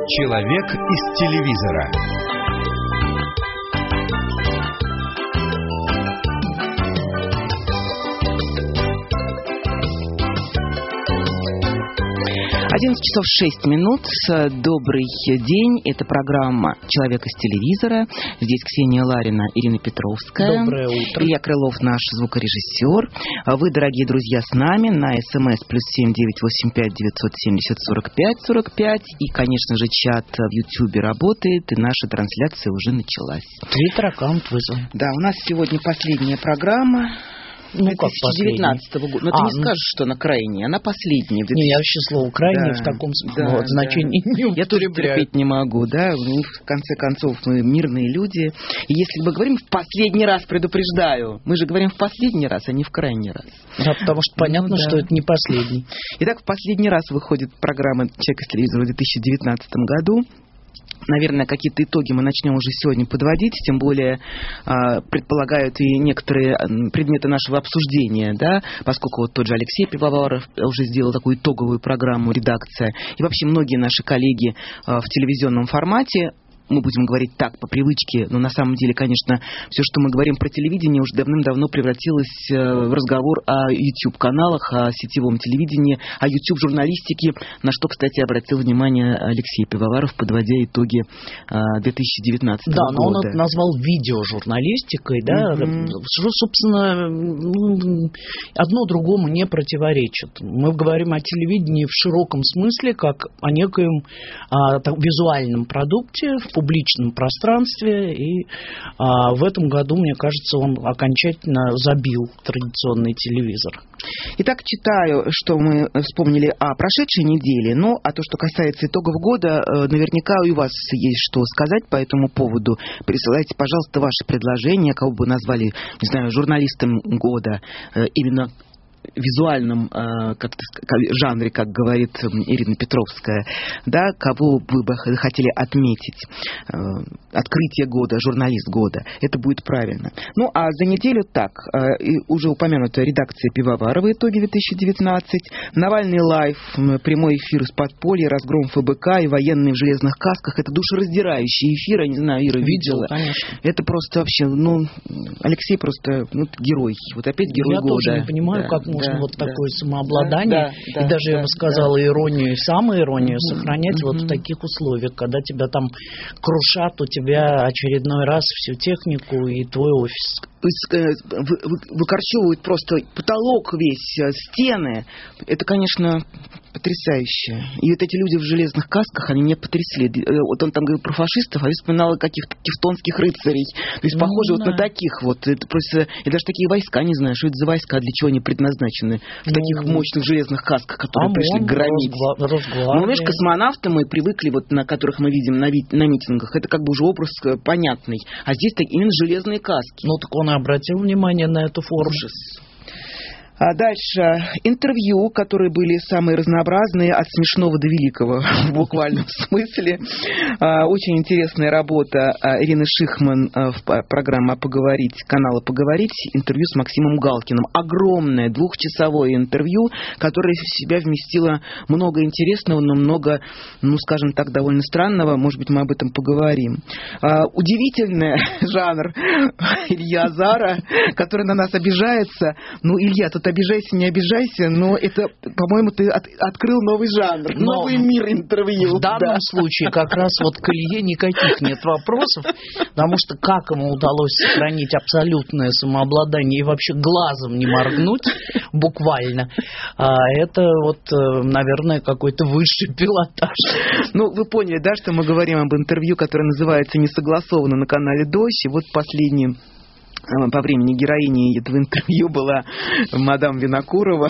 Человек из телевизора. 11 часов 6 минут. Добрый день. Это программа «Человек из телевизора». Здесь Ксения Ларина, Ирина Петровская. Доброе утро. Илья Крылов, наш звукорежиссер. Вы, дорогие друзья, с нами на СМС +7 985 970 45 45. И, конечно же, чат в Ютьюбе работает, и наша трансляция уже началась. Твиттер-аккаунт вызван. Да, у нас сегодня последняя программа. 2019 года. Но ты не скажешь, что она крайняя, она последняя. Не, я вообще слово «крайняя» в таком значении не употребляю. Я тоже терпеть не могу, да. В конце концов, мы мирные люди. И если мы говорим в последний раз, предупреждаю, мы же говорим в последний раз, а не в крайний раз. Да, потому что понятно, что это не последний. Итак, в последний раз выходит программа «Человек из телевизора» в 2019 году. Наверное, какие-то итоги мы начнем уже сегодня подводить, тем более предполагают и некоторые предметы нашего обсуждения, да, поскольку вот тот же Алексей Пивоваров уже сделал такую итоговую программу, редакция, и вообще многие наши коллеги в телевизионном формате. Мы будем говорить так, по привычке, но на самом деле, конечно, все, что мы говорим про телевидение, уже давным-давно превратилось в разговор о YouTube-каналах, о сетевом телевидении, о YouTube-журналистике, на что, кстати, обратил внимание Алексей Пивоваров, подводя итоги 2019 года. Да, но он это назвал видеожурналистикой, да, что, собственно, одно другому не противоречит. Мы говорим о телевидении в широком смысле, как о некоем визуальном продукте, в публичном пространстве, и в этом году, мне кажется, он окончательно забил традиционный телевизор. Итак, читаю, что мы вспомнили о прошедшей неделе, но а то, что касается итогов года, наверняка и у вас есть что сказать по этому поводу. Присылайте, пожалуйста, ваши предложения, кого бы назвали, не знаю, журналистом года, именно визуальном жанре, как говорит Ирина Петровская, да, кого вы бы хотели отметить. Открытие года, журналист года. Это будет правильно. Ну, а за неделю так. Уже упомянутая редакция Пивоварова, итоги 2019. Навальный лайв, прямой эфир из подполья, разгром ФБК и военные в железных касках. Это душераздирающий эфир. Я не знаю, Ира видела. Конечно. Это просто вообще, Алексей просто герой. Вот опять герой года. Я тоже не понимаю, как можно такое самообладание, и даже, я бы сказала, иронию и самоиронию сохранять вот в таких условиях, когда тебя там крушат, у тебя очередной раз всю технику и твой офис. Выкорчевывают просто потолок весь, стены. Это, конечно, потрясающе. И вот эти люди в железных касках, они меня потрясли. Вот он там говорил про фашистов, а я вспоминала каких-то тевтонских рыцарей. То есть похоже вот на таких вот. Это просто, я даже такие войска не знаю, что это за войска, для чего они предназначены в таких мощных железных касках, которые пришли громить. Знаешь, космонавты мы привыкли, вот на которых мы видим на митингах, это как бы уже образ понятный. А здесь именно железные каски. Ну так он обратил внимание на эту форму. А дальше интервью, которые были самые разнообразные, от смешного до великого, в буквальном смысле. Очень интересная работа Ирины Шихман в программе «Поговорить», канала «Поговорить», интервью с Максимом Галкиным. Огромное двухчасовое интервью, которое в себя вместило много интересного, но много, скажем так, довольно странного. Может быть, мы об этом поговорим. Удивительный жанр Илья Азара, который на нас обижается. Илья, тут обижайся, не обижайся, но это, по-моему, ты открыл новый жанр, новый мир интервью. В данном случае как раз вот к Илье никаких нет вопросов, потому что как ему удалось сохранить абсолютное самообладание и вообще глазом не моргнуть, буквально, это вот, наверное, какой-то высший пилотаж. Вы поняли, да, что мы говорим об интервью, которое называется «Несогласованно» на канале «Дождь», и вот последнее. По времени героиней этого интервью была мадам Винокурова,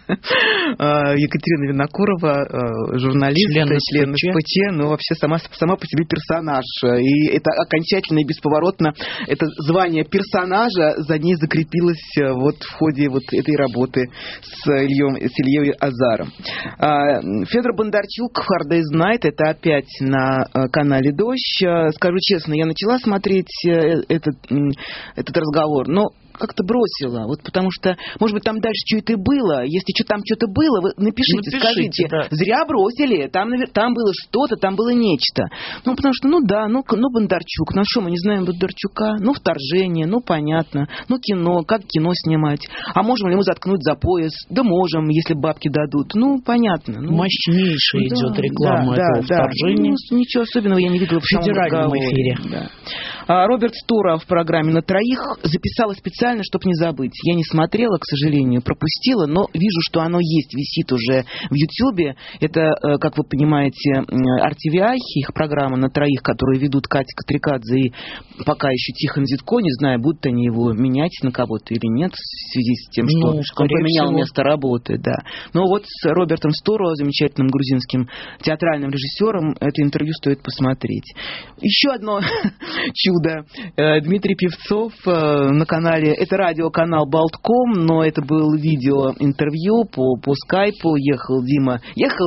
Екатерина Винокурова, журналист, член СПЧ, но вообще сама по себе персонаж. И это окончательно и бесповоротно, это звание персонажа за ней закрепилось вот в ходе вот этой работы с Ильей Азаром. Федор Бондарчук, Hard Day's Night, это опять на канале «Дождь». Скажу честно, я начала смотреть этот разговор, но как-то бросила. Вот потому что, может быть, там дальше что-то было. Если там что-то было, вы напишите, скажите. Да. Зря бросили. Там было что-то, там было нечто. Ну, потому что, Бондарчук. Ну, что, мы не знаем Бондарчука? Ну, «Вторжение», ну, понятно. Ну, кино, как кино снимать? А можем ли мы заткнуть за пояс? Да можем, если бабки дадут. Ну, понятно. Ну, мощнейшая идет реклама этого «Вторжения». Ну, ничего особенного я не видела в федеральном эфире. Да. Роберт Стора в программе «На троих» записала специально, чтобы не забыть. Я не смотрела, к сожалению, пропустила, но вижу, что оно есть, висит уже в Ютьюбе. Это, как вы понимаете, RTVI, их программа «На троих», которую ведут Катя Катрикадзе и пока еще Тихон Зитко. Не знаю, будут они его менять на кого-то или нет в связи с тем, что он поменял место работы. Да. Но вот с Робертом Сторо, замечательным грузинским театральным режиссером, это интервью стоит посмотреть. Еще одно чудо. Дмитрий Певцов на канале, это радиоканал Болтком, но это был видеоинтервью по скайпу. Ехал Дима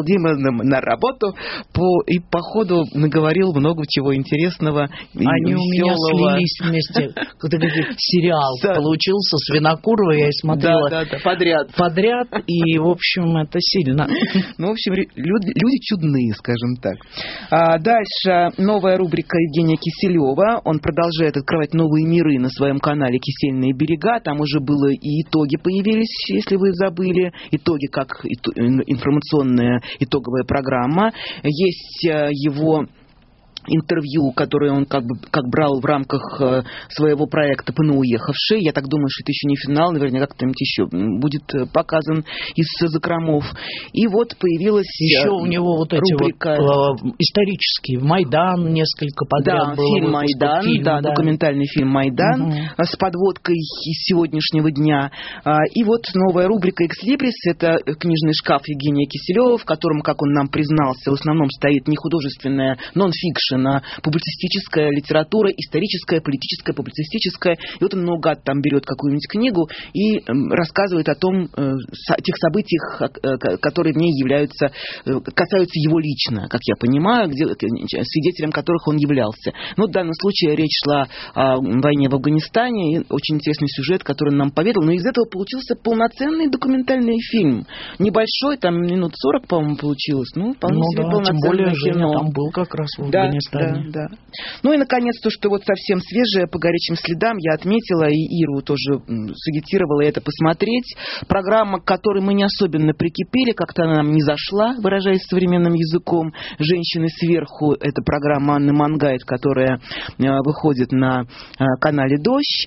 на работу и по ходу наговорил много чего интересного и они веселого. У меня слились вместе. Сериал получился с Винокуровой, я и смотрела подряд, и, в общем, это сильно. Ну, в общем, люди чудные, скажем так. Дальше новая рубрика Евгения Киселева. Он продолжает открывать новые миры на своем канале «Кисельные берега». Там уже было и итоги появились, если вы забыли. Итоги как информационная итоговая программа. Есть его интервью, которое он как брал в рамках своего проекта «ПНУ уехавший». Я так думаю, что это еще не финал, наверняка кто-нибудь еще будет показан из закромов. И вот появилась еще у него вот рубрика... эти вот исторические. «Майдан» несколько подряд было. Фильм «Майдан», документальный фильм «Майдан» с подводкой из сегодняшнего дня. И вот новая рубрика «Экслибрис». Это книжный шкаф Евгения Киселева, в котором, как он нам признался, в основном стоит не художественная нон-фикшн, публицистическая литература, историческая, политическая, публицистическая. И вот он наугад там берет какую-нибудь книгу и рассказывает о том, тех событиях, которые в ней касаются его лично, как я понимаю, свидетелем которых он являлся. Но в данном случае речь шла о войне в Афганистане, и очень интересный сюжет, который он нам поведал. Но из этого получился полноценный документальный фильм. Небольшой, там минут 40, по-моему, получилось. Ну, вполне себе полноценное тем более кино. Женя там был как раз в Афганистане. Да. Ну и, наконец, то, что вот совсем свежее, по горячим следам, я отметила, и Иру тоже сагитировала это посмотреть. Программа, к которой мы не особенно прикипели, как-то она нам не зашла, выражаясь современным языком. «Женщины сверху» — это программа Анны Мангайт, которая выходит на канале «Дождь».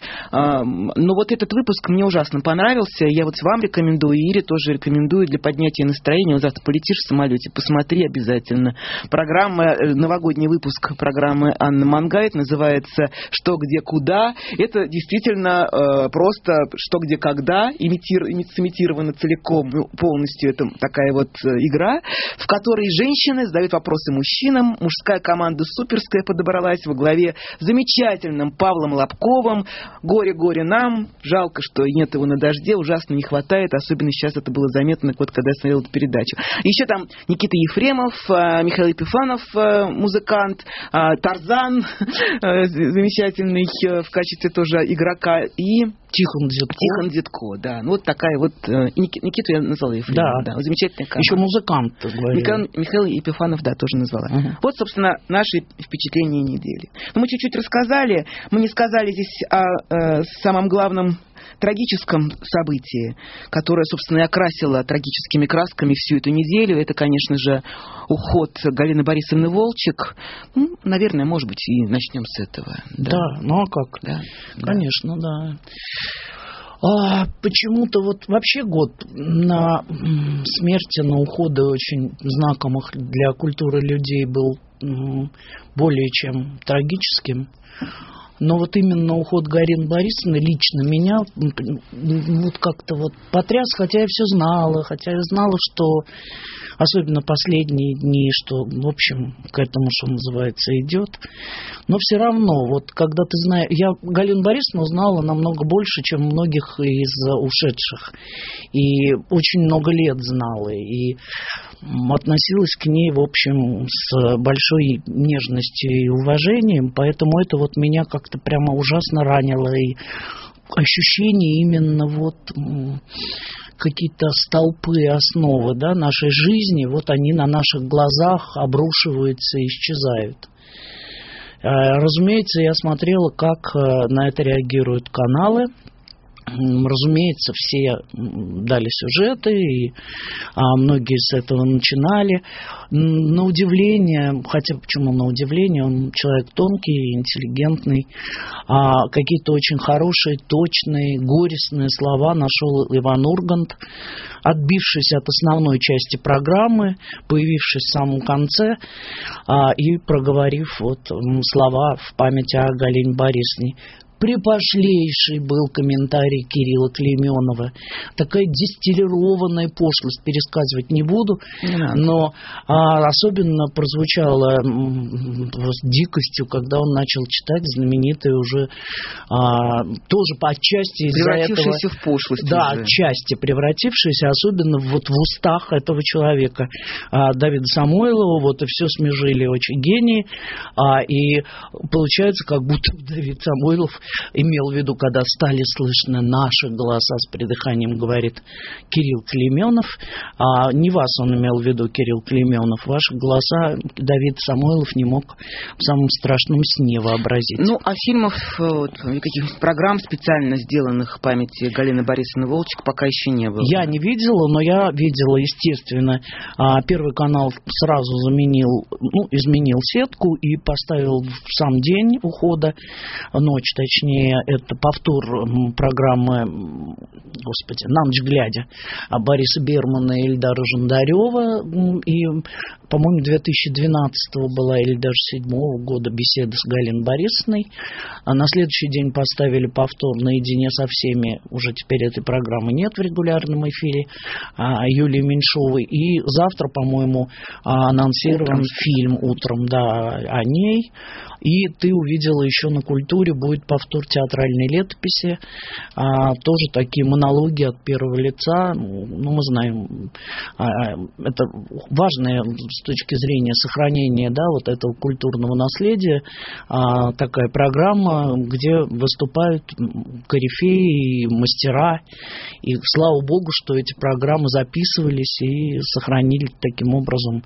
Но вот этот выпуск мне ужасно понравился. Я вот вам рекомендую, и Ире тоже рекомендую для поднятия настроения. Вот завтра полетишь в самолете, посмотри обязательно. Программа, новогодний выпуск программы Анны Мангайт называется «Что, где, куда». Это действительно просто «Что, где, когда», сымитировано целиком, полностью. Это такая вот игра, в которой женщины задают вопросы мужчинам. Мужская команда суперская подобралась во главе с замечательным Павлом Лобковым. Горе нам. Жалко, что нет его на «Дожде». Ужасно не хватает. Особенно сейчас это было заметно, вот когда я смотрел эту передачу. Еще там Никита Ефремов, Михаил Епифанов, музыкант, Тарзан, замечательный в качестве тоже игрока, и Тихон Зитко, да. Ну, вот такая вот... Никиту я назвала Ефремова. Да, замечательная команда. Еще музыкант, Михаил Епифанов, да, тоже назвала. Вот, собственно, наши впечатления недели. Но мы чуть-чуть рассказали. Мы не сказали здесь о самом главном трагическом событии, которое, собственно, и окрасило трагическими красками всю эту неделю. Это, конечно же, уход Галины Борисовны Волчек. Ну, наверное, может быть, и начнем с этого. Да, ну а как? Да. Конечно, да. Почему-то вот вообще год на смерти, на уходы очень знакомых для культуры людей был более чем трагическим. Но вот именно уход Галины Борисовны лично меня вот как-то вот потряс, хотя я все знала, что особенно последние дни, что, в общем, к этому, что называется, идет. Но все равно, вот когда ты знаешь... Я Галину Борисовну знала намного больше, чем многих из ушедших. И очень много лет знала. И относилась к ней, в общем, с большой нежностью и уважением. Поэтому это вот меня как-то прямо ужасно ранило. И ощущение именно вот какие-то столпы, основы, да, нашей жизни, вот они на наших глазах обрушиваются и исчезают. Разумеется, я смотрела, как на это реагируют каналы. Разумеется, все дали сюжеты, и многие с этого начинали. На удивление, хотя почему на удивление, он человек тонкий, интеллигентный, какие-то очень хорошие, точные, горестные слова нашел Иван Ургант, отбившись от основной части программы, появившись в самом конце и проговорив вот слова в память о Галине Борисовне. Припошлейший был комментарий Кирилла Клейменова. Такая дистиллированная пошлость, пересказывать не буду, но особенно прозвучало с дикостью, когда он начал читать знаменитый уже тоже по отчасти из-за этого... Превратившийся в пошлость. Да, уже. отчасти превратившийся, особенно вот в устах этого человека. Давида Самойлова, вот и все смежили очень гении. И получается, как будто Давид Самойлов имел в виду, когда стали слышны наши голоса с придыханием, говорит Кирилл Клейменов. Не вас он имел в виду, Кирилл Клейменов. Ваши голоса Давид Самойлов не мог в самом страшном сне вообразить. Ну, а фильмов, каких-то программ специально сделанных в памяти Галины Борисовны Волчек пока еще не было. Я не видела, но я видела, естественно, Первый канал сразу изменил сетку и поставил в сам день ухода, ночь, точнее, это повтор программы, «На ночь глядя» Бориса Бермана и Эльдара Жандарева. И, по-моему, 2012 была или даже 2007 года беседа с Галиной Борисовной. На следующий день поставили повтор «Наедине со всеми». Уже теперь этой программы нет в регулярном эфире Юлии Меньшовой. И завтра, по-моему, анонсирован фильм утром, да, о ней. И ты увидела еще на «Культуре» будет повтор театральной летописи. Тоже такие монологи от первого лица. Мы знаем, это важное с точки зрения сохранения, да, вот этого культурного наследия. Такая программа, где выступают корифеи и мастера. И слава богу, что эти программы записывались и сохранили таким образом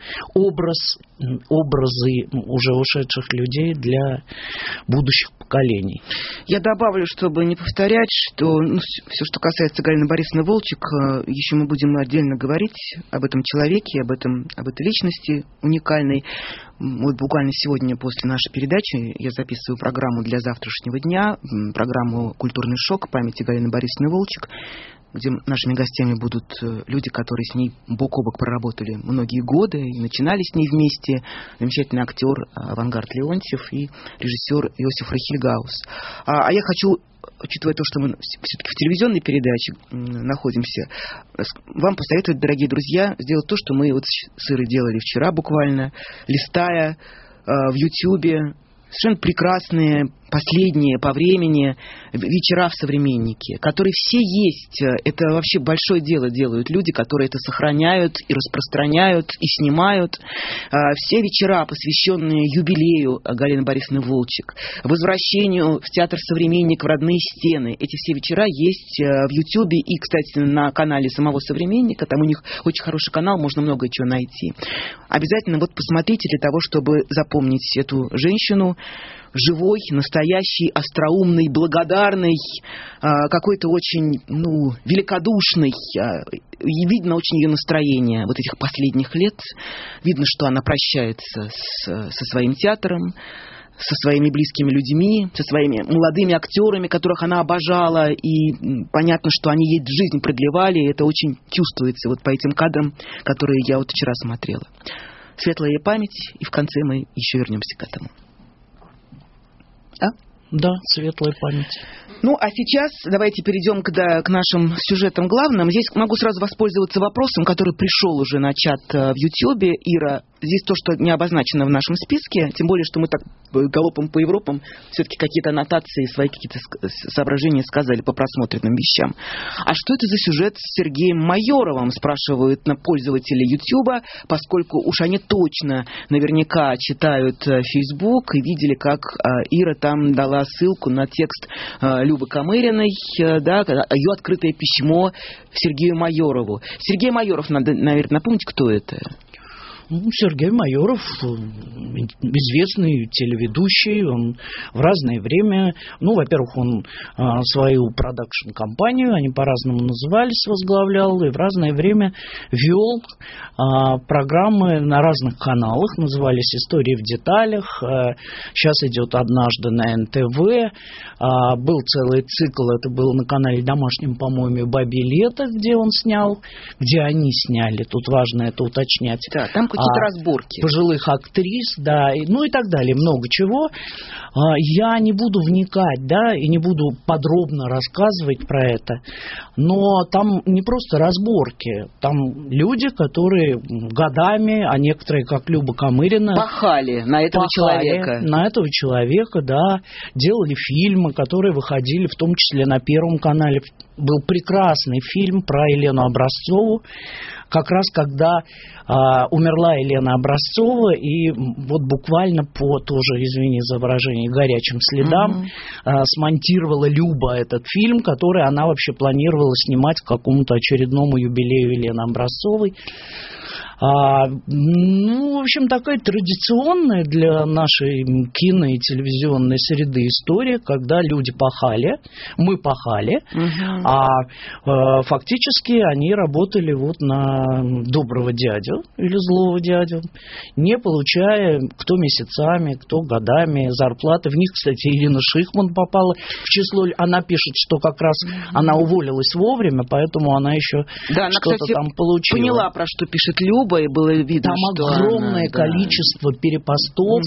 образы уже ушедших людей для будущих поколений. Я добавлю, чтобы не повторять, что все, что касается Галины Борисовны Волчек, еще мы будем отдельно говорить об этом человеке, об этой личности уникальной. Вот буквально сегодня после нашей передачи я записываю программу для завтрашнего дня, программу «Культурный шок» памяти Галины Борисовны Волчек, где нашими гостями будут люди, которые с ней бок о бок проработали многие годы и начинали с ней вместе. Замечательный актер Авангард Леонтьев и режиссер Иосиф Рахильгаус. А я хочу, учитывая то, что мы все-таки в телевизионной передаче находимся, вам посоветовать, дорогие друзья, сделать то, что мы вот с Ирой делали вчера буквально, листая в Ютьюбе совершенно прекрасные, последние по времени вечера в «Современнике», которые все есть. Это вообще большое дело делают люди, которые это сохраняют и распространяют, и снимают. Все вечера, посвященные юбилею Галины Борисовны Волчек, возвращению в театр «Современник» в родные стены. Эти все вечера есть в Ютьюбе и, кстати, на канале самого «Современника». Там у них очень хороший канал, можно много чего найти. Обязательно вот посмотрите для того, чтобы запомнить эту женщину, живой, настоящий, остроумный, благодарный, какой-то очень, великодушный. И видно очень ее настроение вот этих последних лет. Видно, что она прощается со своим театром, со своими близкими людьми, со своими молодыми актерами, которых она обожала. И понятно, что они ей жизнь продлевали. И это очень чувствуется вот по этим кадрам, которые я вот вчера смотрела. Светлая ей память, и в конце мы еще вернемся к этому. Да, светлая память. А сейчас давайте перейдем к нашим сюжетам главным. Здесь могу сразу воспользоваться вопросом, который пришел уже на чат в Ютьюбе. Ира, здесь то, что не обозначено в нашем списке, тем более, что мы так галопом по Европам все-таки какие-то аннотации, свои какие-то соображения сказали по просмотренным вещам. А что это за сюжет с Сергеем Майоровым, спрашивают на пользователи Ютьюба, поскольку уж они точно наверняка читают Facebook и видели, как Ира там дала нашла ссылку на текст Любы Камыриной, да, ее открытое письмо Сергею Майорову. Сергей Майоров, надо, наверное, напомнить, кто это? Сергей Майоров, известный телеведущий, он в разное время, во-первых, он свою продакшн-компанию, они по-разному назывались, возглавлял, и в разное время вел программы на разных каналах, назывались «Истории в деталях», сейчас идет «Однажды» на НТВ, был целый цикл, это было на канале домашнем, по-моему, «Бабье лето», где он снял, где они сняли, тут важно это уточнять. Да, там какие-то разборки. Пожилых актрис, да, и так далее, много чего. Я не буду вникать, да, и не буду подробно рассказывать про это, но там не просто разборки, там люди, которые годами, а некоторые, как Люба Камырина, пахали на этого человека. На этого человека, да, делали фильмы, которые выходили в том числе на Первом канале. Был прекрасный фильм про Елену Образцову, как раз когда умерла Елена Образцова, и вот буквально по, тоже, извини за выражение, горячим следам смонтировала Люба этот фильм, который она вообще планировала снимать к какому-то очередному юбилею Елены Образцовой. В общем, такая традиционная для нашей кино- и телевизионной среды история, когда люди пахали, мы пахали, фактически они работали вот на доброго дядю или злого дядю, не получая кто месяцами, кто годами зарплаты. В них, кстати, Ирина Шихман попала в число. Она пишет, что как раз она уволилась вовремя, поэтому она еще да, что-то кстати, там получила. Поняла, про что пишет Люба, и было видно, там что огромное она, количество перепостов,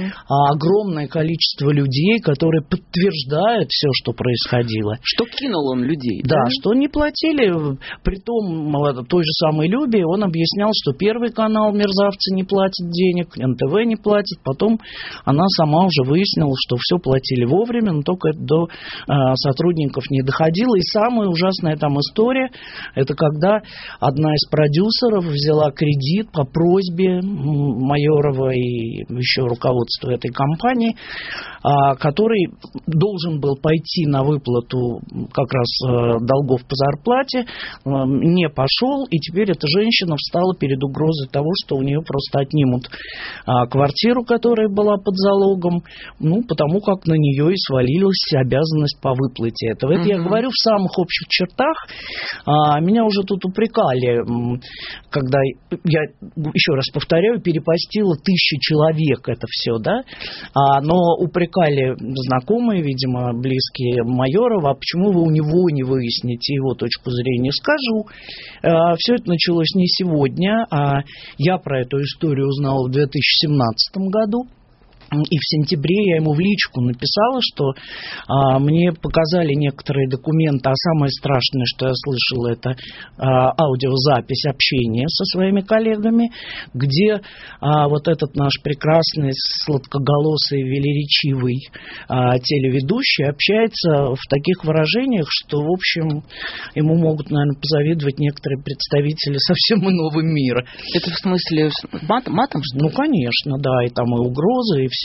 огромное количество людей, которые подтверждают все, что происходило. Что кинул он людей. Да, что не платили. Притом той же самой Любе он объяснял, что Первый канал мерзавцы не платят денег, НТВ не платит. Потом она сама уже выяснила, что все платили вовремя, но только до сотрудников не доходило. И самая ужасная там история, это когда одна из продюсеров взяла кредит по просьбе Майорова и еще руководства этой компании, который должен был пойти на выплату как раз долгов по зарплате, не пошел, и теперь эта женщина встала перед угрозой того, что у нее просто отнимут квартиру, которая была под залогом, потому как на нее и свалилась обязанность по выплате этого. Это я говорю в самых общих чертах. Меня уже тут упрекали, когда я, еще раз повторяю, перепостила 1000 человек это все, да, но упрекали знакомые, видимо, близкие Майорова, а почему вы у него не выясните его точку зрения? Скажу, все это началось не сегодня, я про эту историю узнала в 2017 году. И в сентябре я ему в личку написала, что мне показали некоторые документы, а самое страшное, что я слышала, это аудиозапись общения со своими коллегами, где вот этот наш прекрасный, сладкоголосый, велеречивый телеведущий общается в таких выражениях, что, в общем, ему могут, наверное, позавидовать некоторые представители совсем иного мира. Это в смысле матом, что ли? Конечно, да, и там и угрозы, и все.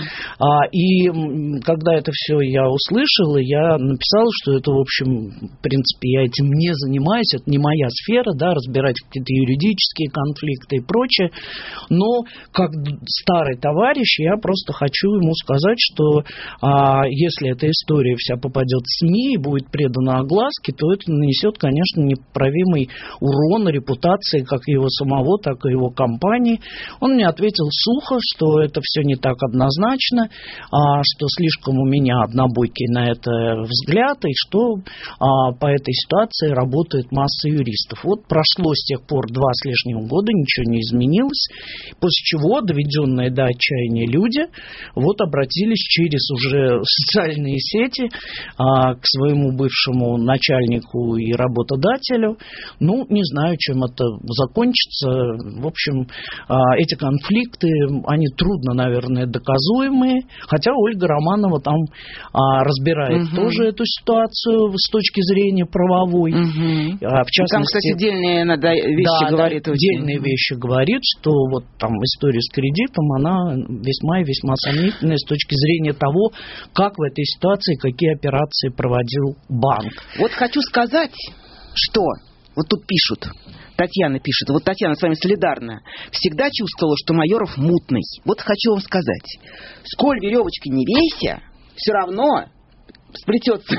И когда это все я услышала, я написала, что это, в общем, в принципе, я этим не занимаюсь, это не моя сфера, да, разбирать какие-то юридические конфликты и прочее, но как старый товарищ я просто хочу ему сказать, что если эта история вся попадет в СМИ и будет предана огласке, то это нанесет, конечно, непоправимый урон репутации как его самого, так и его компании. Он мне ответил сухо, что это все не так однозначно, что слишком у меня однобокий на это взгляд, и что по этой ситуации работает масса юристов. Вот прошло с тех пор 2 с лишним года, ничего не изменилось, после чего доведенные до отчаяния люди вот обратились через уже социальные сети к своему бывшему начальнику и работодателю. Не знаю, чем это закончится. В общем, эти конфликты, они трудно, наверное, доказуемые, хотя Ольга Романова там разбирает тоже эту ситуацию с точки зрения правовой. В частности, там, кстати, отдельные вещи говорит. Отдельные вещи говорит, что вот там история с кредитом, она весьма и весьма сомнительная с точки зрения того, как в этой ситуации, какие операции проводил банк. Вот хочу сказать, что вот тут пишут, Татьяна пишет, вот Татьяна с вами солидарна, всегда чувствовала, что Майоров мутный. Вот хочу вам сказать, сколь веревочки не вейся, все равно сплетется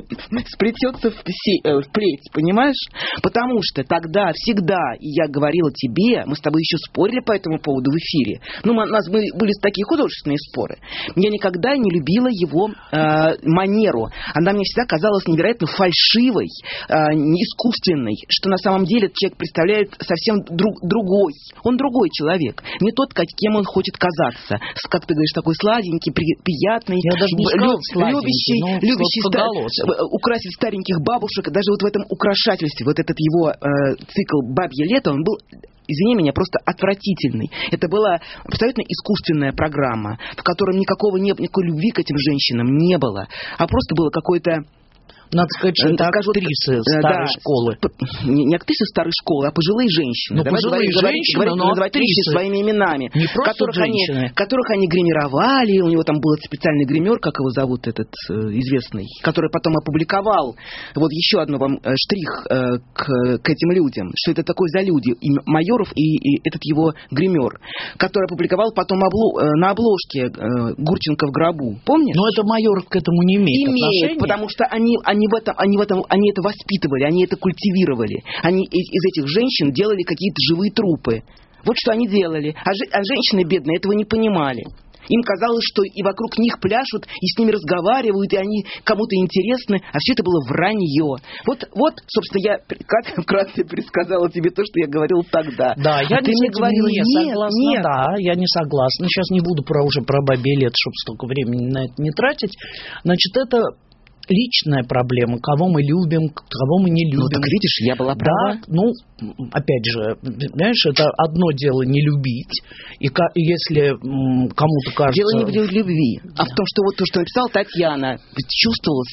в плеть, понимаешь? Потому что тогда всегда, и я говорила тебе, мы с тобой еще спорили по этому поводу в эфире, у нас были такие художественные споры, я никогда не любила его манеру, она мне всегда казалась невероятно фальшивой, искусственной, что на самом деле человек представляет совсем другой, он другой человек, не тот, кем он хочет казаться, как ты говоришь, такой сладенький, приятный, я даже не сказала сладенький, любящий украсить стареньких бабушек, даже вот в этом украшательстве, вот этот его цикл «Бабье лето», он был, извини меня, просто отвратительный. Это была абсолютно искусственная программа, в которой никакой любви к этим женщинам не было, а просто было какое-то... Надо сказать, что это актрисы старой школы. Не актрисы старой школы, а пожилые женщины. Давай называть вещи своими именами. Не просто которых они гримировали. У него там был специальный гример, как его зовут, этот известный, который потом опубликовал. Вот еще одно вам штрих к этим людям. Что это такое за люди? И Майоров и этот его гример, который опубликовал потом на обложке «Гурченко в гробу». Помнишь? Но это Майоров к этому не имеет отношения. Потому что они это воспитывали, они это культивировали. Они из этих женщин делали какие-то живые трупы. Вот что они делали. А женщины бедные этого не понимали. Им казалось, что и вокруг них пляшут, и с ними разговаривают, и они кому-то интересны, а все это было вранье. Вот, собственно, я вкратце пересказала тебе то, что я говорила тогда. Да, я не говорила, нет. Да, я не согласна. Сейчас не буду уже про бабье лето, чтобы столько времени на это не тратить. Значит, это личная проблема, кого мы любим, кого мы не любим. Ну, так видишь, я была права. Да, опять же, знаешь, это одно дело не любить, и если кому-то кажется... Дело не в любви, а в том, что вот то, что написала Татьяна, чувствовалось,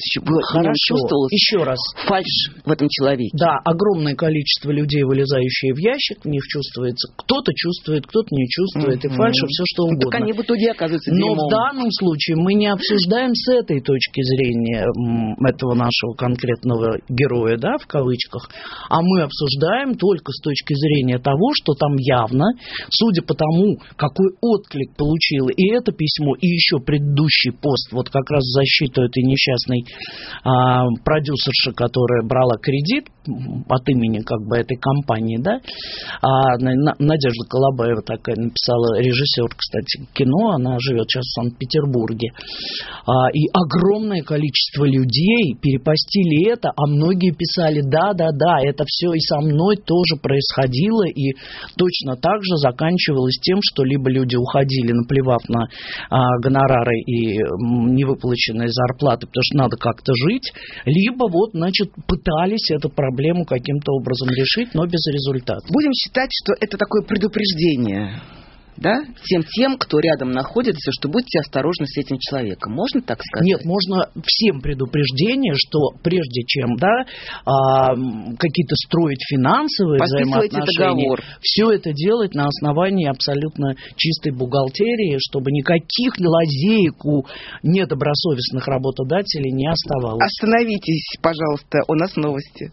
еще раз, фальшь в этом человеке. Да, огромное количество людей, вылезающие в ящик, в них чувствуется, кто-то чувствует, кто-то не чувствует, и фальшь, и все что угодно. Так они в итоге оказываются дерьмом. Но в данном случае мы не обсуждаем с этой точки зрения этого нашего конкретного героя, да, в кавычках, а мы обсуждаем только с точки зрения того, что там явно, судя по тому, какой отклик получило и это письмо, и еще предыдущий пост, вот как раз в защиту этой несчастной продюсерши, которая брала кредит от имени как бы этой компании, да, Надежда Колобаева такая написала, режиссер, кстати, кино, она живет сейчас в Санкт-Петербурге, и огромное количество людей перепостили это, а многие писали, да, это все и со мной тоже происходило, и точно так же заканчивалось тем, что либо люди уходили, наплевав на гонорары и невыплаченные зарплаты, потому что надо как-то жить, либо вот, значит, пытались эту проблему каким-то образом решить, но без результата. Будем считать, что это такое предупреждение, да, тем, кто рядом находится, что будьте осторожны с этим человеком. Можно так сказать? Нет, можно всем предупреждение, что прежде чем, да, какие-то строить финансовые взаимоотношения, все это делать на основании абсолютно чистой бухгалтерии, чтобы никаких лазеек у недобросовестных работодателей не оставалось. Остановитесь, пожалуйста, у нас новости.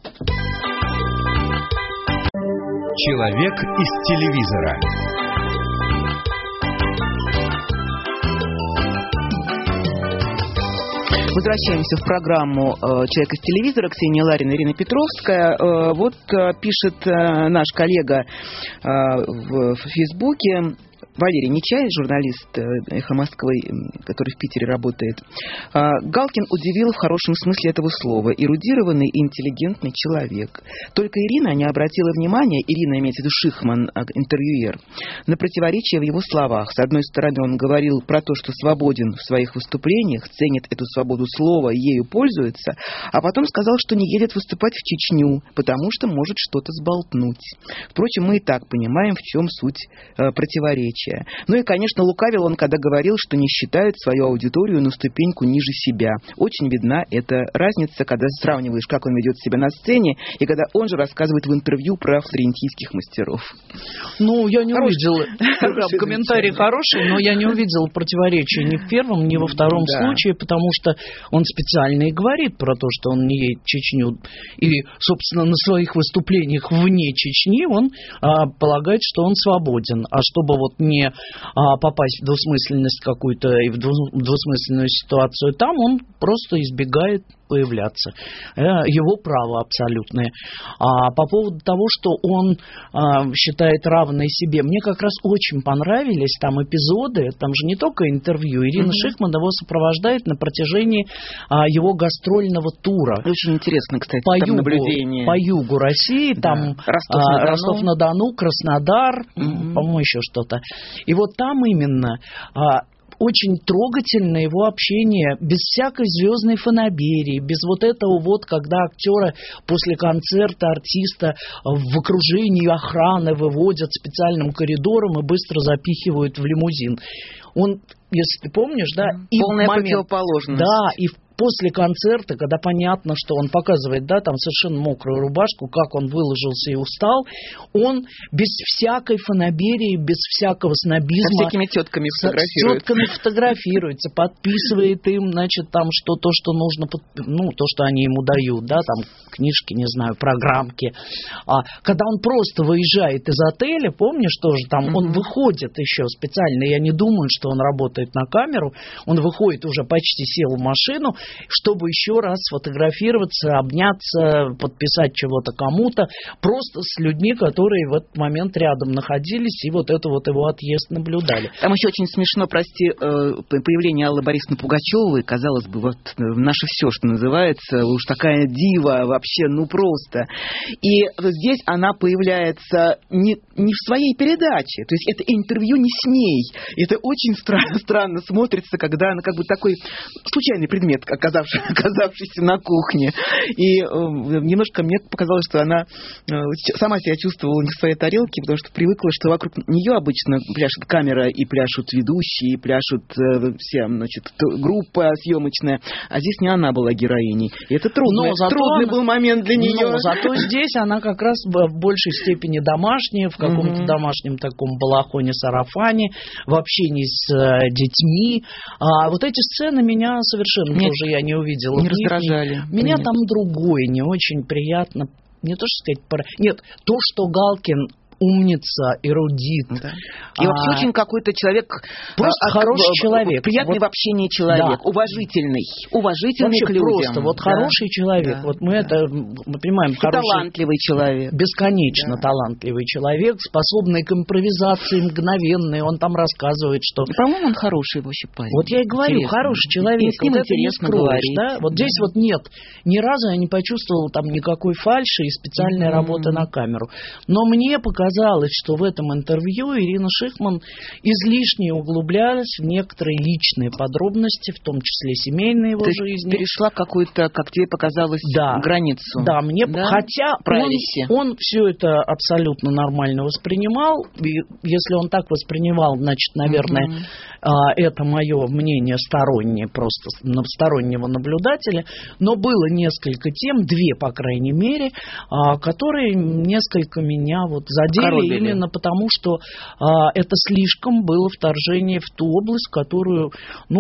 Человек из телевизора. Возвращаемся в программу «Человек из телевизора». Ксения Ларина, Ирина Петровская. Вот пишет наш коллега в Фейсбуке, Валерий Нечаев, журналист «Эхо Москвы», который в Питере работает. Галкин удивил в хорошем смысле этого слова. Эрудированный и интеллигентный человек. Только Ирина не обратила внимания, Ирина имеется в виду Шихман, интервьюер, на противоречия в его словах. С одной стороны, он говорил про то, что свободен в своих выступлениях, ценит эту свободу слова и ею пользуется, а потом сказал, что не едет выступать в Чечню, потому что может что-то сболтнуть. Впрочем, мы и так понимаем, в чем суть противоречия. настоящее. Ну и, конечно, лукавил он, когда говорил, что не считает свою аудиторию на ступеньку ниже себя. Очень видна эта разница, когда сравниваешь, как он ведет себя на сцене, и когда он же рассказывает в интервью про флорентийских мастеров. Ну, я не увидела. Комментарий хороший, но я не увидела противоречия ни в первом, ни во втором случае, потому что он специально и говорит про то, что он не едет в Чечню. И, собственно, на своих выступлениях вне Чечни он полагает, что он свободен. А чтобы вот не попасть в двусмысленность какую-то и в двусмысленную ситуацию там, он просто избегает появляться. Его право абсолютное. А по поводу того, что он считает равной себе, мне как раз очень понравились там эпизоды, там же не только интервью. Ирина Шихман его сопровождает на протяжении его гастрольного тура. Очень интересно, кстати, наблюдение. По югу России, там Ростов-на-Дону, Краснодар, по-моему, еще что-то. И вот там именно очень трогательно его общение, без всякой звездной фанаберии, без вот этого вот, когда актера после концерта, артиста в окружении охраны выводят специальным коридором и быстро запихивают в лимузин. Он, если ты помнишь, да, и полная противоположность. Да, и после концерта, когда понятно, что он показывает, да, там совершенно мокрую рубашку, как он выложился и устал, он без всякой фанаберии, без всякого снобизма. Со всякими тетками фотографируется. С тетками фотографируется, подписывает им, значит, там то, что нужно, ну, то, что они ему дают, да, там книжки, не знаю, программки. А когда он просто выезжает из отеля, помнишь, тоже там он выходит еще специально, я не думаю, что он работает на камеру, он выходит, уже почти сел в машину, чтобы еще раз сфотографироваться, обняться, подписать чего-то кому-то, просто с людьми, которые в этот момент рядом находились, и вот это вот его отъезд наблюдали. Там еще очень смешно, прости, появление Аллы Борисовны Пугачевой, казалось бы, вот наше все, что называется, уж такая дива вообще, ну просто. И здесь она появляется не в своей передаче, то есть это интервью не с ней. Это очень странно смотрится, когда она как бы такой случайный предмет, оказавшийся на кухне. И немножко мне показалось, что она сама себя чувствовала не в своей тарелке, потому что привыкла, что вокруг нее обычно пляшет камера и пляшут ведущие, и пляшут все, значит, группа съемочная, а здесь не она была героиней. И это трудный был момент для нее. Но зато здесь она как раз в большей степени домашняя, в каком-то домашнем таком балахоне-сарафане, в общении с детьми. А вот эти сцены меня совершенно тоже я не увидела. Не раздражали. Меня там другое, не очень приятно. Не то, что сказать... Нет, то, что Галкин умница, эрудит. Да. И вообще очень какой-то человек... Просто хороший человек. Приятный в общении человек. Да. Уважительный вообще к людям. Просто вот хороший человек. Вот мы это мы понимаем. И талантливый человек. Бесконечно талантливый человек, способный к импровизации мгновенной. Он там рассказывает, что... По-моему, он хороший вообще парень. Вот я и говорю, хороший человек. И с ним интересно говорить. Да? Вот здесь вот нет. Ни разу я не почувствовала там никакой фальши и специальной работы на камеру. Но мне показалось, что в этом интервью Ирина Шихман излишне углублялась в некоторые личные подробности, в том числе семейной его жизни. Перешла какую-то, как тебе показалось, границу. Да, хотя он все это абсолютно нормально воспринимал. И если он так воспринимал, значит, наверное, это мое мнение стороннее, просто стороннего наблюдателя. Но было несколько тем, две, по крайней мере, которые несколько меня вот задели. Именно потому, что это слишком было вторжение в ту область, в которую,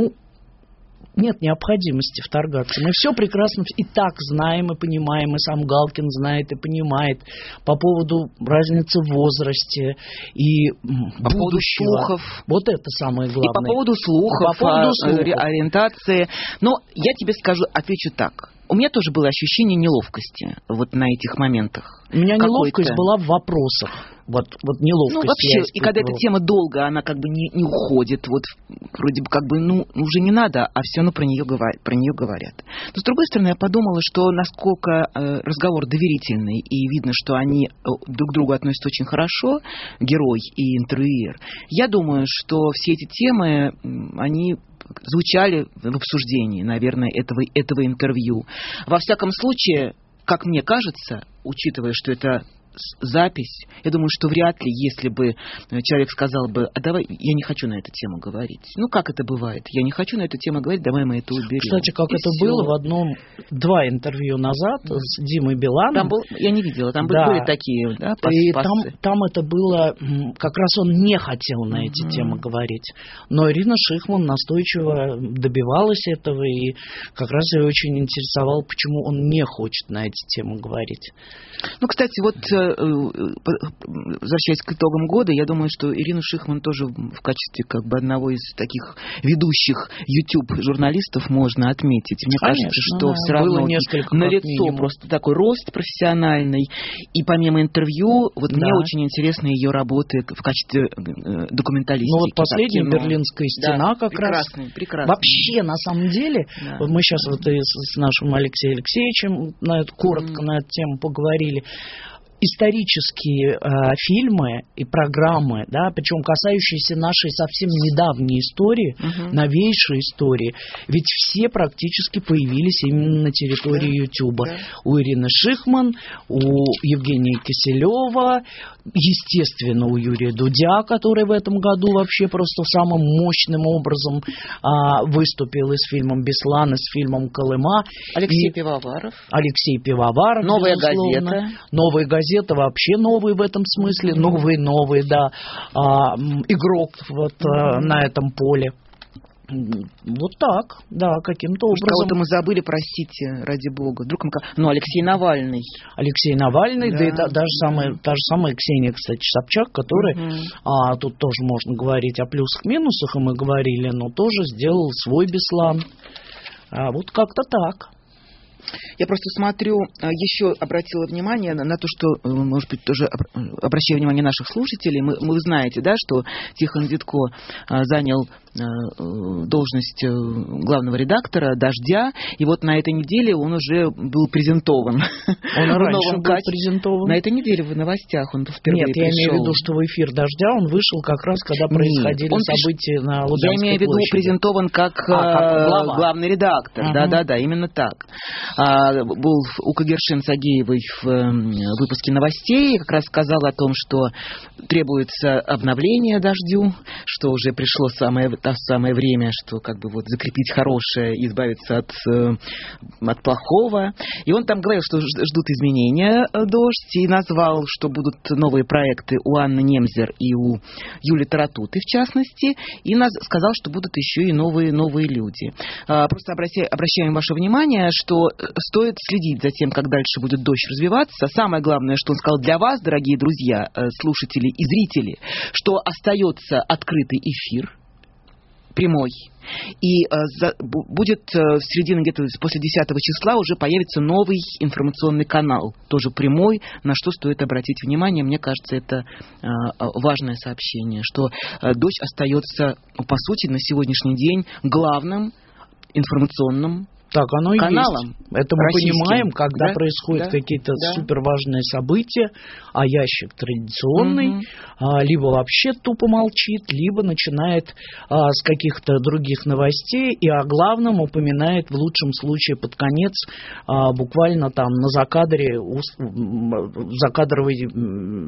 нет необходимости вторгаться. Мы все прекрасно и так знаем и понимаем, и сам Галкин знает и понимает по поводу разницы в возрасте и по поводу слухов. Вот это самое главное. И по поводу слухов, ориентации. Но я тебе отвечу так. У меня тоже было ощущение неловкости вот на этих моментах. У меня неловкость была в вопросах. Вот неловкость. Вообще, и когда эта тема долго, она как бы не уходит, вот вроде бы как бы, уже не надо, а все равно про нее говорят. Но с другой стороны, я подумала, что насколько разговор доверительный, и видно, что они друг к другу относятся очень хорошо, герой и интервьюер. Я думаю, что все эти темы, они звучали в обсуждении, наверное, этого интервью. Во всяком случае, как мне кажется, учитывая, что это запись, я думаю, что вряд ли, если бы человек сказал бы, а давай, я не хочу на эту тему говорить. Ну, как это бывает? Я не хочу на эту тему говорить, давай мы это уберем. Кстати, как это было в 2 интервью назад с Димой Биланом. Там был, я не видела, там были такие, да, и там это было, как раз он не хотел на эти темы говорить. Но Ирина Шихман настойчиво добивалась этого, и как раз ее очень интересовало, почему он не хочет на эти темы говорить. Ну, кстати, вот возвращаясь к итогам года, я думаю, что Ирину Шихман тоже в качестве как бы одного из таких ведущих YouTube-журналистов можно отметить. Мне кажется, что все равно налицо просто такой рост профессиональный. И помимо интервью, вот мне очень интересны ее работы в качестве документалистики. Ну вот последняя «Берлинская стена» как раз. Прекрасный. Вообще, на самом деле, мы сейчас вот с нашим Алексеем Алексеевичем коротко на эту тему поговорили. Исторические фильмы и программы, да, причем касающиеся нашей совсем недавней истории, новейшей истории, ведь все практически появились именно на территории Ютуба. У Ирины Шихман, у Евгения Киселева, естественно, у Юрия Дудя, который в этом году вообще просто самым мощным образом выступил и с фильмом «Беслан», и с фильмом «Колыма». Алексей Пивоваров. «Новая газета». «Новая газета» вообще новый в этом смысле. Новый, да. Игрок вот на этом поле. Вот так, да, каким-то образом. Кого-то мы забыли, простите, ради бога. Вдруг Алексей Навальный. Алексей Навальный, да и та же самая Ксения, кстати, Собчак, которая, тут тоже можно говорить о плюсах-минусах, и мы говорили, но тоже сделал свой Беслан. Вот как-то так. Я просто смотрю, еще обратила внимание на то, что, может быть, тоже обращаю внимание наших слушателей. Вы знаете, да, что Тихон Зитко занял должность главного редактора «Дождя», и вот на этой неделе он уже был презентован. Он раньше был презентован. На этой неделе в новостях он впервые пришел. Нет, я имею в виду, что в эфир «Дождя» он вышел как раз, когда происходили события на Лубянской площади. Я имею в виду, презентован как главный редактор. Да, именно так. Был у Кагершин Сагеевой в выпуске новостей, как раз сказал о том, что требуется обновление «Дождю», что уже пришло самое время, что как бы вот закрепить хорошее и избавиться от плохого. И он там говорил, что ждут изменения «Дождь», и назвал, что будут новые проекты у Анны Немзер и у Юли Таратуты, в частности, и сказал, что будут еще и новые люди. Просто обращаем ваше внимание, что стоит следить за тем, как дальше будет «Дождь» развиваться. Самое главное, что он сказал для вас, дорогие друзья, слушатели и зрители, что остается открытый эфир, прямой. И будет в середине, где-то после 10 числа уже появится новый информационный канал, тоже прямой, на что стоит обратить внимание. Мне кажется, это важное сообщение, что «Дождь» остается, по сути, на сегодняшний день главным информационным так оно и каналом. Есть. Это мы понимаем, когда происходят какие-то суперважные события, а ящик традиционный либо вообще тупо молчит, либо начинает с каких-то других новостей и о главном упоминает в лучшем случае под конец буквально там на закадре, закадровый,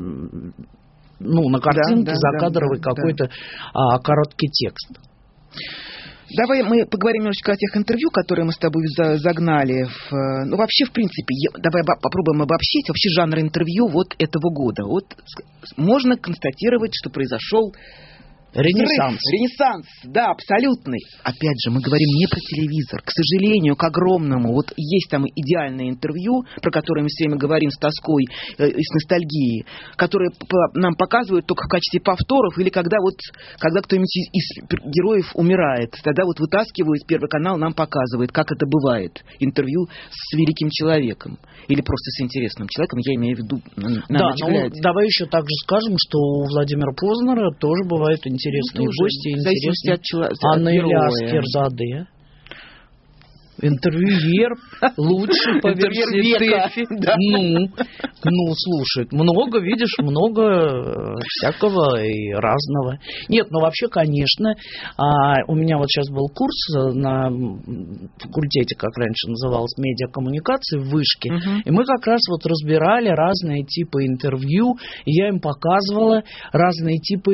на картинке закадровый какой-то короткий текст. Давай мы поговорим немножечко о тех интервью, которые мы с тобой загнали. Вообще, в принципе, давай попробуем обобщить вообще жанр интервью вот этого года. Вот можно констатировать, что произошел Ренессанс, да, абсолютный. Опять же, мы говорим не про телевизор. К сожалению, к огромному. Вот есть там идеальное интервью, про которое мы все время говорим с тоской и с ностальгией, которые нам показывают только в качестве повторов или когда кто-нибудь из героев умирает. Тогда вот вытаскивают, Первый канал нам показывает, как это бывает. Интервью с великим человеком. Или просто с интересным человеком, я имею в виду давай еще также скажем, что у Владимира Познера тоже бывают интересные гости, интересные Анна Ильяс Кирзаде. Интервьюер лучший по версии ТЭФИ. Да. Ну, слушай, много, видишь, много всякого и разного. Нет, ну вообще, конечно, у меня вот сейчас был курс на факультете, как раньше называлось, медиакоммуникации в Вышке, и мы как раз вот разбирали разные типы интервью, и я им показывала разные типы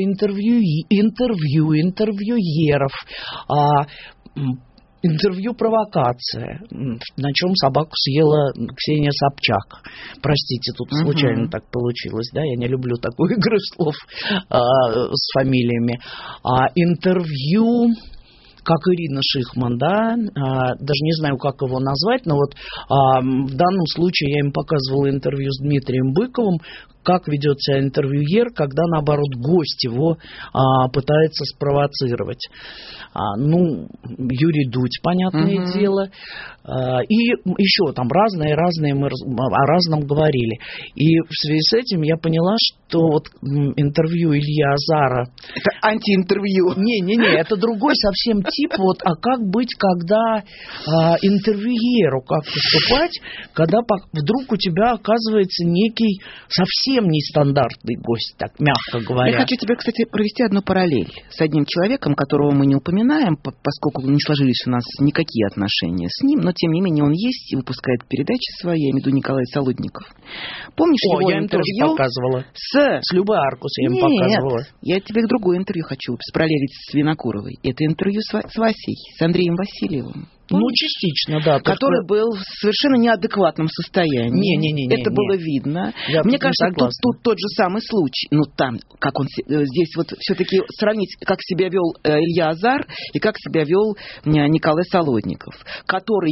интервьюеров, интервью-провокация, на чем собаку съела Ксения Собчак. Простите, тут случайно так получилось, да, я не люблю такую игру слов с фамилиями. Интервью, как Ирина Шихман, да, даже не знаю, как его назвать, но вот в данном случае я им показывала интервью с Дмитрием Быковым, как ведет себя интервьюер, когда, наоборот, гость его пытается спровоцировать. Юрий Дудь, понятное дело. И еще там разные мы о разном говорили. И в связи с этим я поняла, что вот интервью Ильи Азара... Это антиинтервью. Не, это другой совсем тип. Вот, а как быть, когда интервьюеру, как поступать, когда вдруг у тебя оказывается некий совсем нестандартный гость, так мягко говоря. Я хочу тебе, кстати, провести одну параллель с одним человеком, которого мы не упоминаем, поскольку не сложились у нас никакие отношения с ним, но тем не менее он есть и выпускает передачи свои, я имею в виду Николай Солодников. Помнишь его я интервью? Им тоже показывала. С Любой Аркус я им показывала. Я тебе другое интервью хочу спараллелить с Винокуровой. Это интервью с Васей, с Андреем Васильевым. Частично, да. Который был в совершенно неадекватном состоянии. Это было видно. Мне кажется, тут тот же самый случай. Там, как он здесь вот все-таки сравнить, как себя вел Илья Азар и как себя вел Николай Солодников, который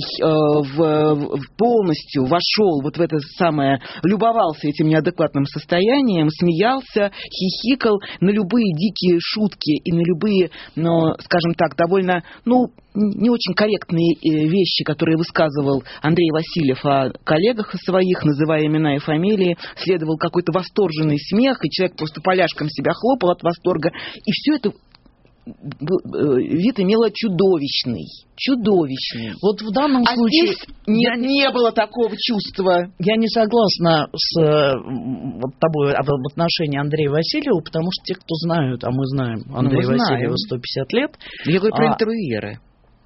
полностью вошел вот в это самое, любовался этим неадекватным состоянием, смеялся, хихикал на любые дикие шутки и на любые, скажем так, довольно, не очень корректные вещи, которые высказывал Андрей Васильев о коллегах своих, называя имена и фамилии, следовал какой-то восторженный смех, и человек просто поляшком себя хлопал от восторга. И все это вид имело чудовищный. Вот в данном случае здесь не было такого чувства. Я не согласна с тобой в отношении Андрея Васильева, потому что те, кто знают, а мы знаем Андрея Васильева 150 лет. Я говорю про интервьюера.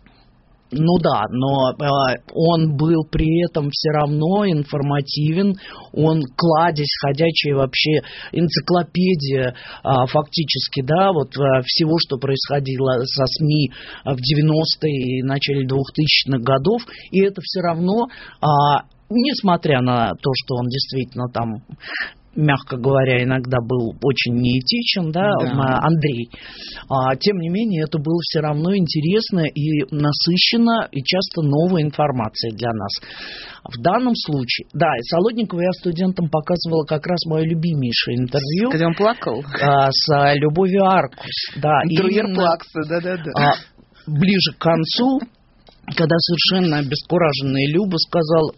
Да, но он был при этом все равно информативен, он кладезь, ходячая вообще энциклопедия фактически, да, вот всего, что происходило со СМИ в 90-е и начале 2000-х годов, и это все равно, несмотря на то, что он действительно там, мягко говоря, иногда был очень неэтичен, да. Андрей. Тем не менее, это было все равно интересно и насыщенно, и часто новой информацией для нас. В данном случае, да, и Солодникову я студентам показывала как раз мое любимейшее интервью. Когда он плакал? С Любовью Аркус. Да, интервьюер плакса, да. Ближе к концу, когда совершенно обескураженная Люба сказала: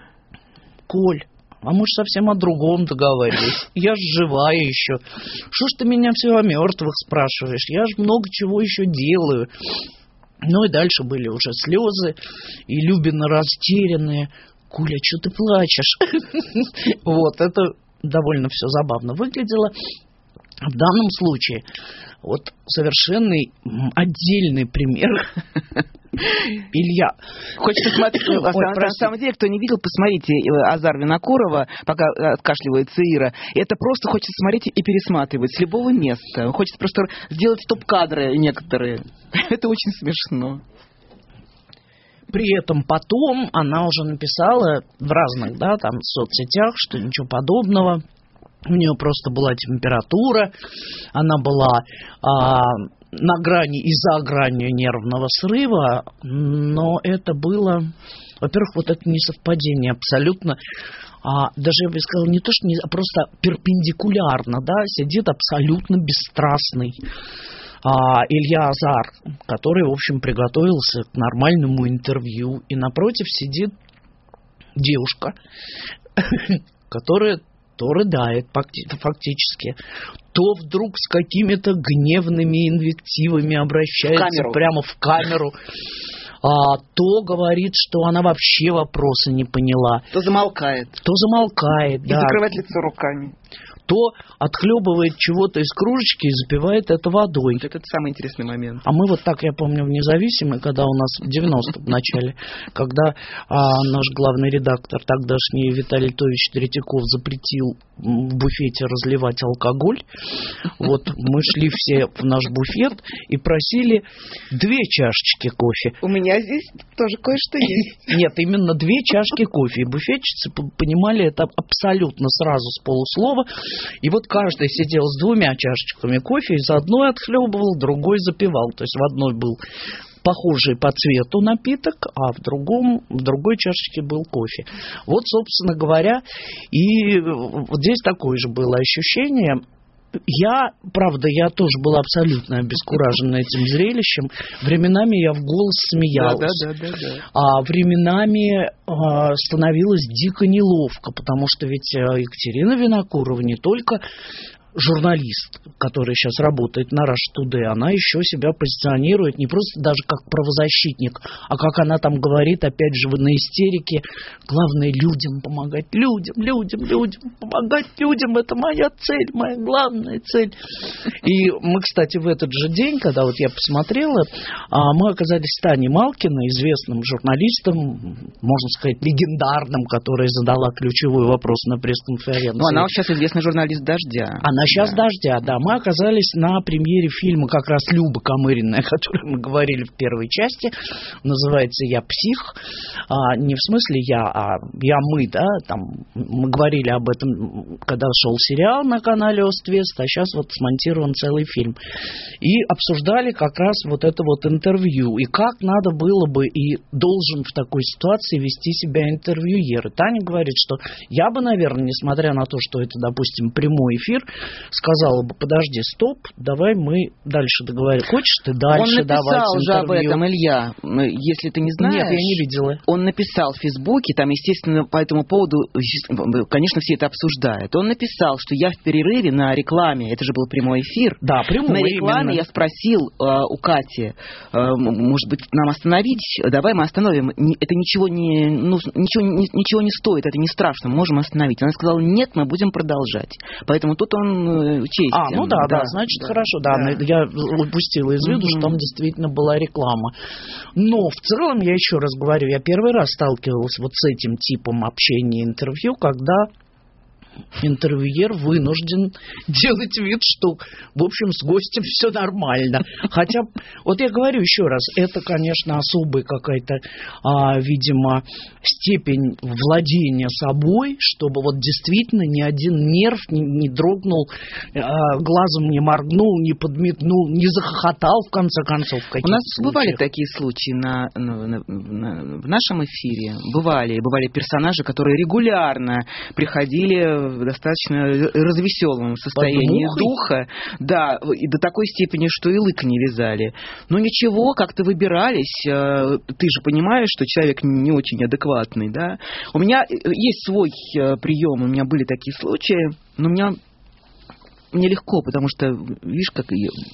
Коль, а мы же совсем о другом договаривались. Я ж живая еще. Что ж ты меня все о мертвых спрашиваешь? Я ж много чего еще делаю. И дальше были уже слезы, и Любины растерянные. Коля, что ты плачешь? Вот, это довольно все забавно выглядело. В данном случае вот совершенный отдельный пример. Илья. Хочется смотреть. На самом деле, кто не видел, посмотрите Азар Винокурова, пока откашливается Ира. Это просто хочется смотреть и пересматривать с любого места. Хочется просто сделать стоп-кадры некоторые. Это очень смешно. При этом потом она уже написала в разных, да, там, соцсетях, что ничего подобного. У нее просто была температура, она была на грани и за гранью нервного срыва, но это было, во-первых, вот это несовпадение абсолютно, даже я бы сказала, не то, что не, а просто перпендикулярно, да, сидит абсолютно бесстрастный Илья Азар, который, в общем, приготовился к нормальному интервью, и напротив сидит девушка, которая то рыдает фактически, то вдруг с какими-то гневными инвективами обращается прямо в камеру. то говорит, что она вообще вопросы не поняла. То замолкает. И да. Закрывает лицо руками. То отхлебывает чего-то из кружечки и запивает это водой. Это самый интересный момент. А мы вот так, я помню, в «Независимой», когда у нас в 90-м в начале, когда наш главный редактор, тогдашний Виталий Литович Третьяков, запретил в буфете разливать алкоголь, вот мы шли все в наш буфет и просили 2 чашечки кофе. У меня здесь тоже кое-что есть. Нет, именно 2 чашки кофе. И буфетчицы понимали это абсолютно сразу с полуслова. И вот каждый сидел с 2 чашечками кофе, из одной отхлебывал, другой запивал. То есть в одной был похожий по цвету напиток, а в другой чашечке был кофе. Вот, собственно говоря, и вот здесь такое же было ощущение. Я тоже была абсолютно обескуражена этим зрелищем. Временами я в голос смеялась. Да. А временами становилось дико неловко, потому что ведь Екатерина Винокурова не только журналист, который сейчас работает на Rush Today, она еще себя позиционирует не просто даже как правозащитник, а как она там говорит, опять же, на истерике, главное людям помогать, людям, помогать людям, это моя цель, моя главная цель. И мы, кстати, в этот же день, когда вот я посмотрела, мы оказались с Таней Малкиной, известным журналистом, можно сказать, легендарным, который задала ключевой вопрос на пресс-конференции. Ну, она сейчас известный журналист «Дождя». Сейчас «Дождя», да. Мы оказались на премьере фильма как раз Любы Камыриной, о которой мы говорили в первой части. Называется «Я псих». Не в смысле я, а мы, да. Там мы говорили об этом, когда шел сериал на канале Ост-Вест, а сейчас вот смонтирован целый фильм. И обсуждали как раз вот это вот интервью. И как надо было бы и должен в такой ситуации вести себя интервьюер. И Таня говорит, что я бы, наверное, несмотря на то, что это, допустим, прямой эфир, сказала бы, подожди, стоп, давай мы дальше договорим. Хочешь ты дальше давать интервью? Он написал уже об этом, Илья, если ты не знаешь. Нет, я не видела. Он написал в Фейсбуке, там, естественно, по этому поводу, конечно, все это обсуждают. Он написал, что я в перерыве на рекламе, это же был прямой эфир. Да, прямой. На рекламе именно. Я спросил у Кати, может быть, нам остановить? Давай мы остановим. Это ничего не стоит, это не страшно, мы можем остановить. Она сказала, нет, мы будем продолжать. Поэтому тут он честен. Ну да, значит, да, хорошо, да. Я упустила из виду, что там действительно была реклама. Но в целом, я еще раз говорю, я первый раз сталкивалась вот с этим типом общения, интервью, когда интервьюер вынужден делать вид, что, в общем, с гостем все нормально. Хотя, вот я говорю еще раз, это, конечно, особая какая-то, видимо, степень владения собой, чтобы вот действительно ни один нерв не дрогнул, глазом не моргнул, не подметнул, не захохотал, в конце концов. У нас бывали такие случаи в нашем эфире. Бывали персонажи, которые регулярно приходили в достаточно развеселом состоянии духа, да, и до такой степени, что и лык не вязали. Но ничего, как-то выбирались. Ты же понимаешь, что человек не очень адекватный, да? У меня есть свой прием, у меня были такие случаи, но мне легко, потому что, видишь, как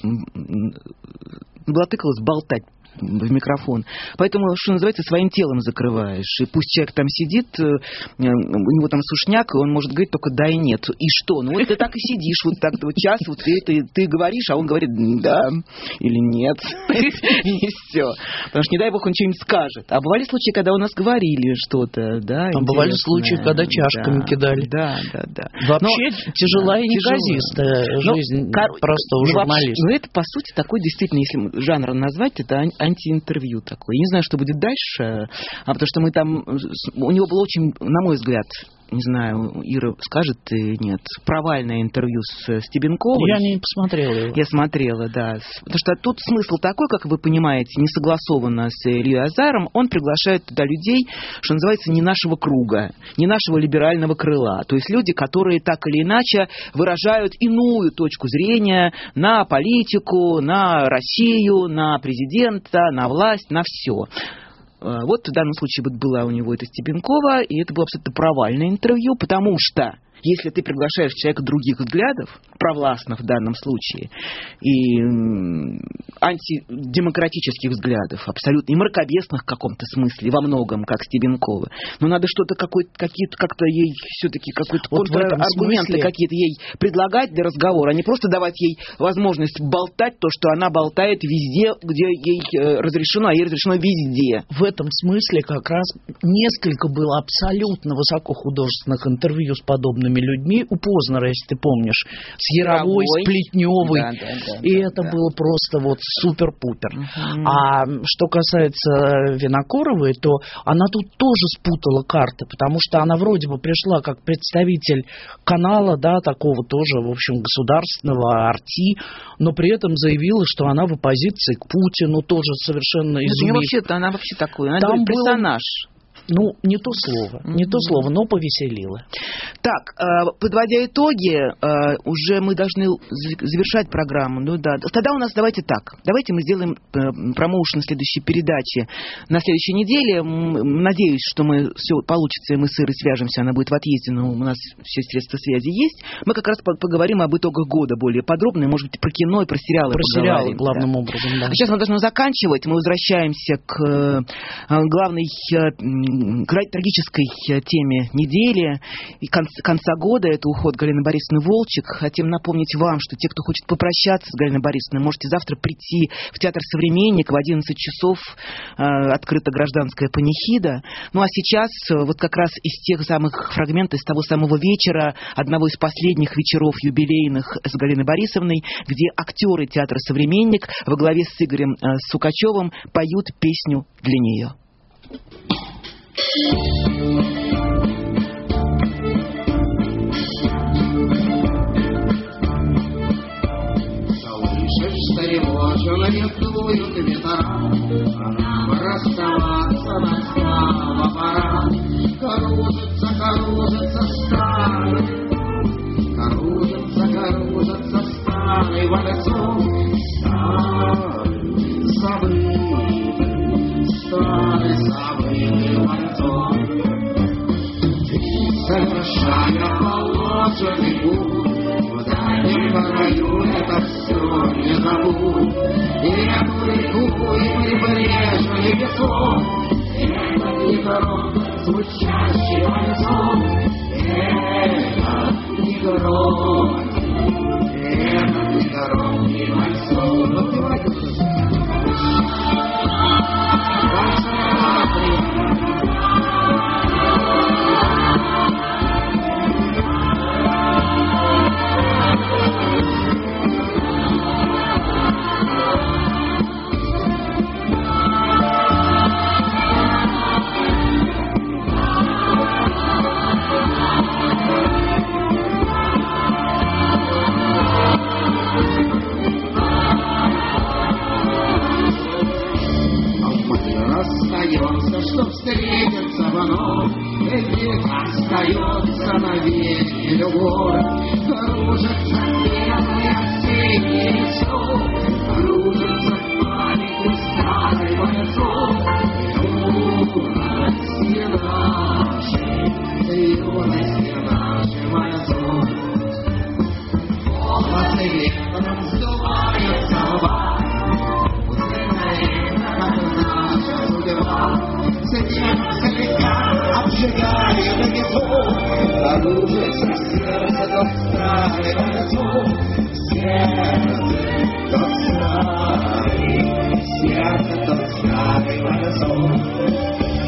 блатыкалась болтать в микрофон. Поэтому, что называется, своим телом закрываешь. И пусть человек там сидит, у него там сушняк, и он может говорить только да и нет. И что? Ну вот ты так и сидишь, вот так вот час, вот ты говоришь, а он говорит да или нет. И все. Потому что, не дай бог, он что-нибудь скажет. А бывали случаи, когда у нас говорили что-то, да. А бывали случаи, когда чашками кидали. Да. Вообще тяжелая и неказистая жизнь простого журналиста. Ну это, по сути, такой действительно, если жанр назвать, это антиинтервью такое. Я не знаю, что будет дальше, потому что мы там... У него было очень, на мой взгляд, не знаю, Ира скажет нет, провальное интервью с Стебенковой. Я не посмотрела его. Я смотрела, да. Потому что тут смысл такой, как вы понимаете, не согласованно с Ильей Азаром, он приглашает туда людей, что называется, не нашего круга, не нашего либерального крыла. То есть люди, которые так или иначе выражают иную точку зрения на политику, на Россию, на президента, на власть, на все. Вот в данном случае была у него эта Стебенкова, и это было абсолютно провальное интервью, потому что Если ты приглашаешь человека других взглядов, провластных в данном случае, и антидемократических взглядов, абсолютно, и мракобесных в каком-то смысле, во многом, как Стебенкова, но надо что-то как-то ей все-таки какой-то контраргументы какие-то ей предлагать для разговора, а не просто давать ей возможность болтать то, что она болтает везде, где ей разрешено, а ей разрешено везде. В этом смысле как раз несколько было абсолютно высокохудожественных интервью с подобными людьми у Познера, если ты помнишь, с Яровой, с Плетневой, это было просто вот супер-пупер. А что касается Винокуровой, то она тут тоже спутала карты, потому что она вроде бы пришла как представитель канала, да, такого тоже, в общем, государственного, арти, но при этом заявила, что она в оппозиции к Путину, тоже совершенно изумительно. Она вообще такой, она там персонаж. Ну, не то слово, но повеселило. Так, подводя итоги, уже мы должны завершать программу. Ну да. Тогда у нас давайте мы сделаем промоушен следующей передачи на следующей неделе. Надеюсь, что все получится, и мы с Ирой свяжемся, она будет в отъезде, но у нас все средства связи есть. Мы как раз поговорим об итогах года более подробно, может быть, про кино и про сериалы. Про сериалы, главным образом, да. Сейчас мы должны заканчивать. Мы возвращаемся к главной трагической теме недели и конца года. Это уход Галины Борисовны Волчек. Хотим напомнить вам, что те, кто хочет попрощаться с Галиной Борисовной, можете завтра прийти в Театр «Современник» в 11 часов. Открыта гражданская панихида. Ну а сейчас вот как раз из тех самых фрагментов, из того самого вечера, одного из последних вечеров юбилейных с Галиной Борисовной, где актеры Театра «Современник» во главе с Игорем Сукачевым поют песню для нее. Слышишь, тревожно дуют ветра, нам расставаться настала пора. Кружится старый вальцом, старый забытый вальцом. Совершая положенный путь, в дальнем краю это все не забудь. И эту реку, и прибрежный песок, этот негром, звучащий вальцом, этот негром, и вальцом. Ну, давайте. Что встретится вновь, ведь остается навеки любовь. Кружится белый осенний лесок, кружится в памяти старый вальцов. Юности нашей вальцов. Волосы ветром сдуваются в бар, наша судьба. Слегка обжигает наготов, кружится сердце тот старый вальцов. Сердце тот старый вальцов.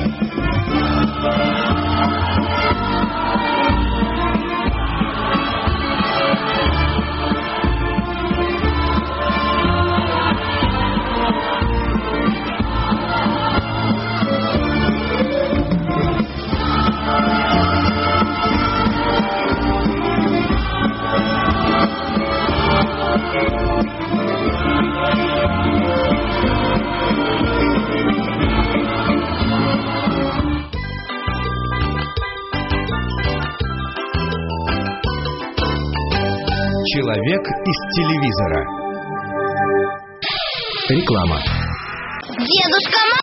Человек из телевизора. Реклама. Дедушка,